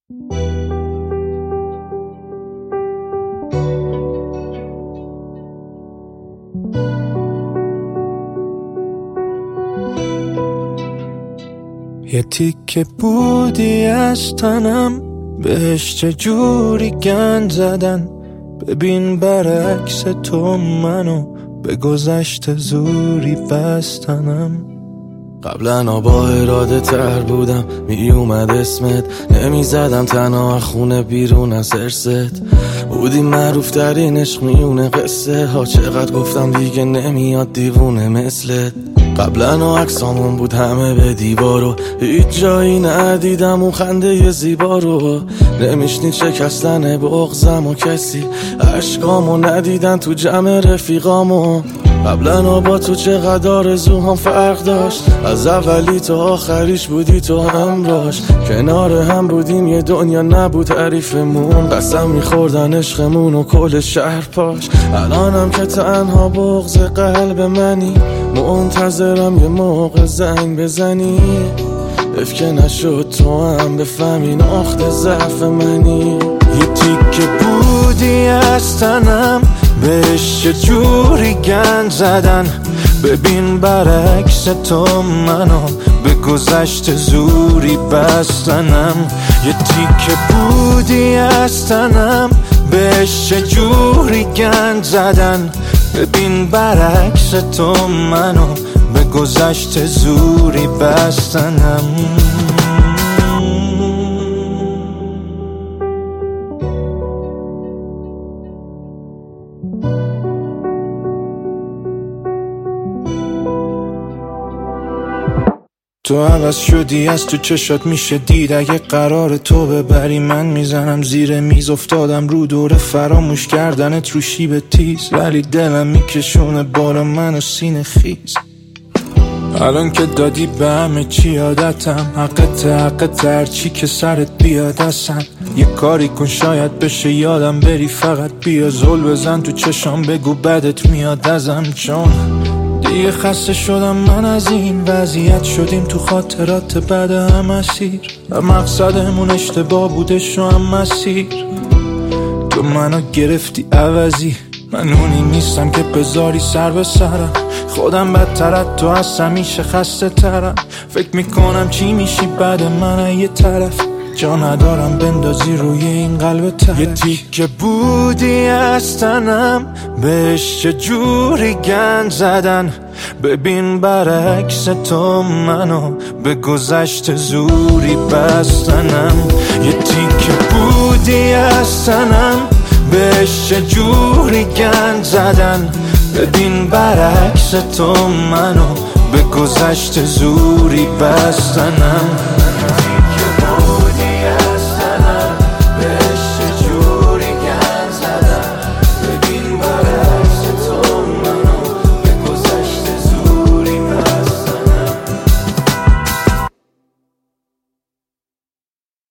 یه تیکه بودی از تنم، بهش چجوری گند زدن. ببین برعکس تو منو به گذشته زوری بستنم. قبلا با اراده تر بودم، می اومد اسمت، نمی زدم تنها خونه بیرون از ارست. بودی معروف ترین عشق میونه قصه ها، چقدر گفتم دیگه نمیاد دیوونه مثلت. قبلا عکسامون بود همه به دیوارو، هیچ جایی ندیدم اون خنده زیبا رو. نمیشنید شکستن بغضم و کسی عشقامو ندیدن تو جمع رفیقامو. قبلا با تو چقدر آرزوهام فرق داشت، از اولی تا آخریش بودی تو همراش. کنار هم بودیم یه دنیا نبود حریفمون، قسم میخوردن عشقمون و کل شهر پاش. الانم که تنها بغض قلب منی، منتظرم یه موقع زنگ بزنی. اف که نشد تو هم بفهمی نقطه ضعف منی. یه تیکه بودی از تنم، بهش چجوری گند زدن. ببین برعکس تو منو به گذشته زوری بستنم. یه تیکه بودی از تنم، بهش چجوری گند زدن. ببین برعکس تو منو به گذشته زوری بستنم. تو عوض شدی، از تو چشات میشه دید. اگه قرار تو ببری من میزنم زیر میز. افتادم رو دور فراموش کردنت رو شیب تیز، ولی دلم میکشونه بالا منو سینه خیز. الان که دادی به همه چی عادتم، حقت هرچی که سرت بیاد اصلا. یه کاری کن شاید بشه یادم بری، فقط بیا زل بزن تو چشام بگو بدت میاد ازم. چون دیگه خسته شدم من از این وضعیت، شدیم تو خاطرات بعد هم اسیر. و مقصدمون اشتباه بودش و هم مسیر. تو منو گرفتی عوضی، من اونی نیستم که بذاری سر به سرم. خودم بدترت تو از همیشه خسته ترم. فکر میکنم چی میشی بعد من یه طرف، جا ندارم بندازی روی این قلب ترک. یه تیکه بودی از تنم، بهش چجوری گند زدن. ببین برعکس تو منو به گذشته زوری بستنم. یه تیکه بودی از تنم، بهش چجوری گند زدن. ببین برعکس تو منو به گذشته زوری بستنم.